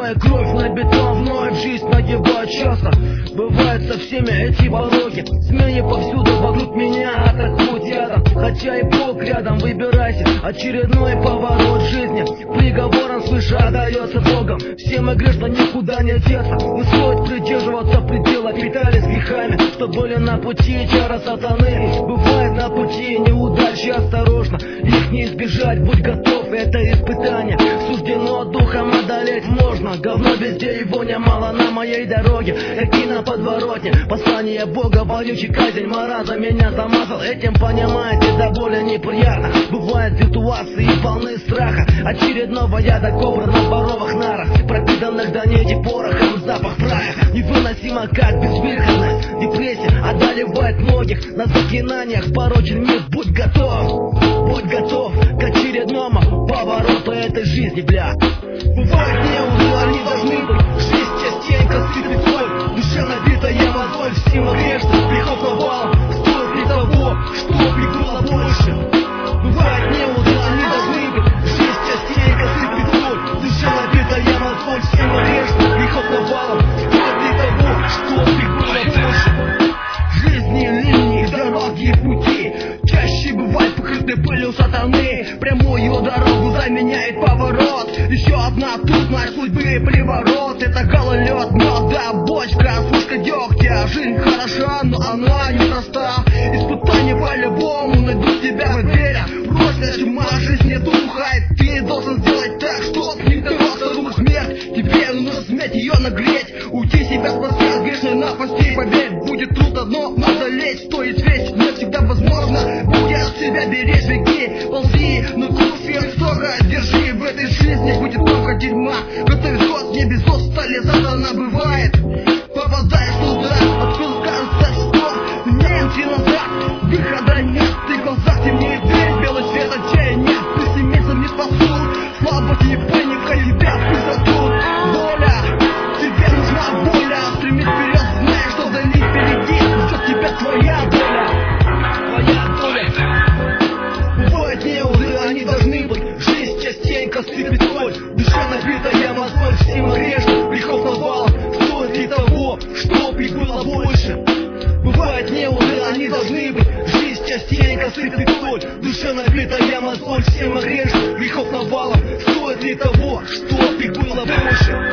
проливая кровь на бетон, вновь жизнь нагибает часто. Бывает со всеми эти пороги, смеи повсюду вокруг меня атакуют ядом. Хотя и Бог рядом, выбирайся, очередной поворот жизни. Приговором свыше отдается Богом. Все мы грешно, никуда не деться. Не стоит придерживаться предела, питались грехами, что были на пути чара сатаны. Бывает на пути неудачи, осторожно, их не избежать, будь готов, это испытание. Суждено духом одолеть можно. Говно везде, его немало на моей дороге. Какие на подворотне, послание Бога, вонючий казнь, мараза меня замазал. Этим, понимаете, до боли неприятно. Бывают ситуации полны страха, очередного яда кобры на боровых нарах, пропитанных до нити порохом, запах прая невыносимо, как безвыходность. Депрессия одолевает многих, на заклинаниях порочен мир. Будь готов к очередному повороту этой жизни, бля. Бывает неудобно, они должны быть. Жизнь частенько сыпет соль, душа набитая водой, всем грешным приход навалом. Стоит ли того, чтобы их было больше? Бывает неудобно, они должны быть. Жизнь частенько сыпет соль, душа набитая водой, всем грешным приход навалом. Стоит ли того, чтобы их было больше? Жизни, линии, дороги, пути чаще бывают покрыты пылью сатаны. Прямую дорогу заменяет поворот. Еще одна трудность судьбы, приворот. Это гололед, меда, бочка, сушка дегтя. Жизнь хороша, но она непроста. Испытания по-любому найдут тебя, веря. Просто чума, жизнь не духа, и ты должен сделать так, чтоб не давался дух смерть. Тебе нужно сметь ее нагреть, уйти себя спасать от грешной напасти. Поверь, будет трудно, но одолеть стоит весь. Не всегда возможно, будет себя беречь, беги, ползи, но куфи строго держи. В этой жизни будет много дерьма, готовит ход не без устали, сатана бывает. Попадаешь туда, откуда кажется, что не идти назад. Выхода нет, ты в глазах темнеет дверь, белый свет отчаяния, пессимизм не спасут, слабость и паника тебя призадут. Воля, тебе нужна воля, стремись вперед, знаешь, что вдали впереди ждет тебя твоя доля. Бывает неуды, они должны быть. Жизнь частенько сыпет соль, душа набитая мозоль, всем грешным грехов навалом. Стоит ли того, чтоб их было больше? Бывает неуды, они должны быть. Жизнь частенько сыпет соль, душа набитая мозоль, всем грешным грехов навалом. Стоит ли того, чтоб их было больше?